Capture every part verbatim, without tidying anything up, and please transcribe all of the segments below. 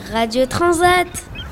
Radio Transat.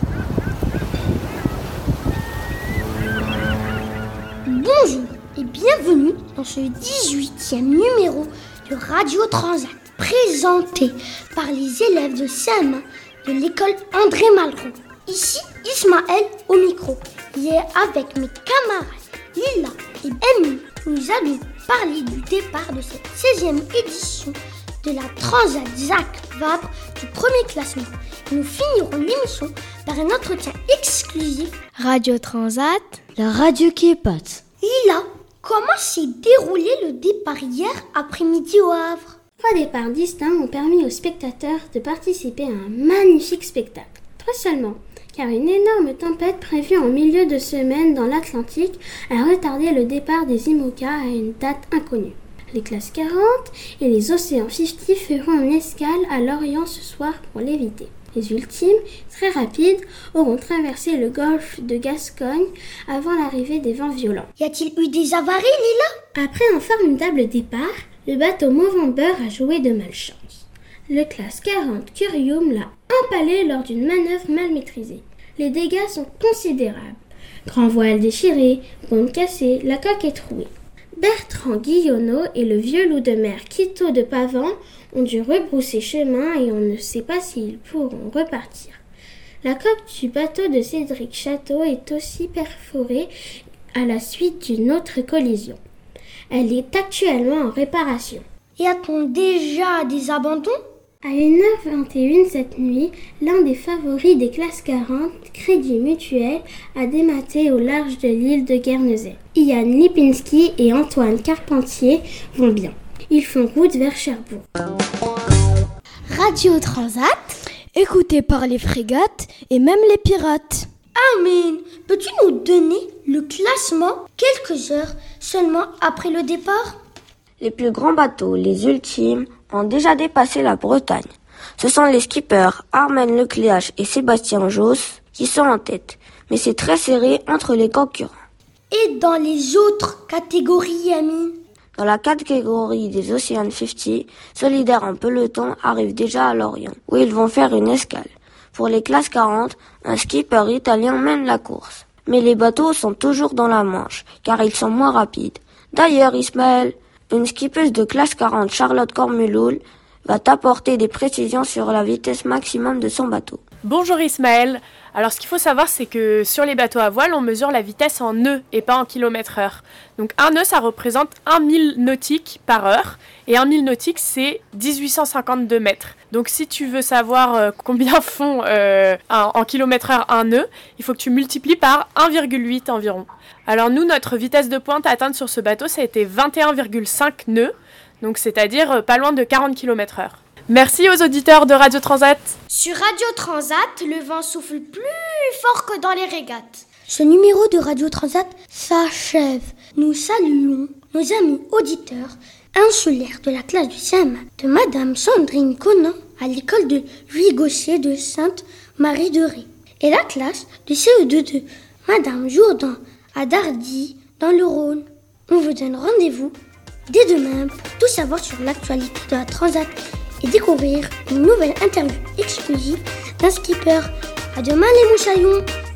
Bonjour et bienvenue dans ce dix-huitième numéro de Radio Transat, présenté par les élèves de C M un de l'école André Malraux. Ici Ismaël au micro. Hier, avec mes camarades Lila et Amy, nous allons parler du départ de cette seizième édition de la Transat Jacques Vabre du premier classement. Et nous finirons l'émission par un entretien exclusif. Radio Transat, la radio qui épate. Lila, comment s'est déroulé le départ hier après-midi au Havre? Trois départs distincts ont permis aux spectateurs de participer à un magnifique spectacle. Trois seulement, car une énorme tempête prévue en milieu de semaine dans l'Atlantique a retardé le départ des IMOCA à une date inconnue. Les classes quarante et les Océans cinquante feront une escale à Lorient ce soir pour l'éviter. Les ultimes, très rapides, auront traversé le golfe de Gascogne avant l'arrivée des vents violents. Y a-t-il eu des avaries, Lila? Après un formidable départ, le bateau Movember a joué de malchance. Le classe quarante Curium l'a empalé lors d'une manœuvre mal maîtrisée. Les dégâts sont considérables. Grand voile déchiré, bombe cassée, la coque est trouée. Bertrand Guillonneau et le vieux loup de mer Quito de Pavan ont dû rebrousser chemin et on ne sait pas s'ils pourront repartir. La coque du bateau de Cédric Château est aussi perforée à la suite d'une autre collision. Elle est actuellement en réparation. Y a-t-on déjà des abandons? À une heure vingt et une cette nuit, l'un des favoris des classes quarante, Crédit Mutuel, a dématé au large de l'île de Guernesey. Ian Lipinski et Antoine Carpentier vont bien. Ils font route vers Cherbourg. Radio Transat, Écouté par les frégates et même les pirates. Amin, peux-tu nous donner le classement quelques heures seulement après le départ? Les plus grands bateaux, les ultimes, ont déjà dépassé la Bretagne. Ce sont les skippers Armen Lecléache et Sébastien Josse qui sont en tête, mais c'est très serré entre les concurrents. Et dans les autres catégories, Amine? Dans la catégorie des Océans cinquante, Solidaire en peloton arrive déjà à Lorient, où ils vont faire une escale. Pour les classes quarante, un skipper italien mène la course. Mais les bateaux sont toujours dans la Manche, car ils sont moins rapides. D'ailleurs, Ismaël, une skippeuse de classe quarante, Charlotte Cormuloul, va t'apporter des précisions sur la vitesse maximum de son bateau. Bonjour Ismaël. Alors ce qu'il faut savoir, c'est que sur les bateaux à voile, on mesure la vitesse en nœuds et pas en kilomètres heure. Donc un nœud, ça représente un mille nautiques par heure. Et un mille nautiques, c'est dix-huit cent cinquante-deux mètres. Donc si tu veux savoir euh, combien font euh, un, en kilomètres heure un nœud, il faut que tu multiplies par un virgule huit environ. Alors nous, notre vitesse de pointe atteinte sur ce bateau, ça a été vingt et un virgule cinq nœuds. Donc c'est-à-dire euh, pas loin de quarante kilomètres heure. Merci aux auditeurs de Radio Transat. Sur Radio Transat, le vent souffle plus fort que dans les régates. Ce numéro de Radio Transat s'achève. Nous saluons nos amis auditeurs insulaires de la classe du C M un de Madame Sandrine Conan à l'école de Louis Gaucher de Sainte-Marie-de-Ré et la classe de C E deux de Madame Jourdan à Dardy dans le Rhône. On vous donne rendez-vous dès demain pour tout savoir sur l'actualité de la Transat et découvrir une nouvelle interview exclusive d'un skipper. À demain les moussaillons!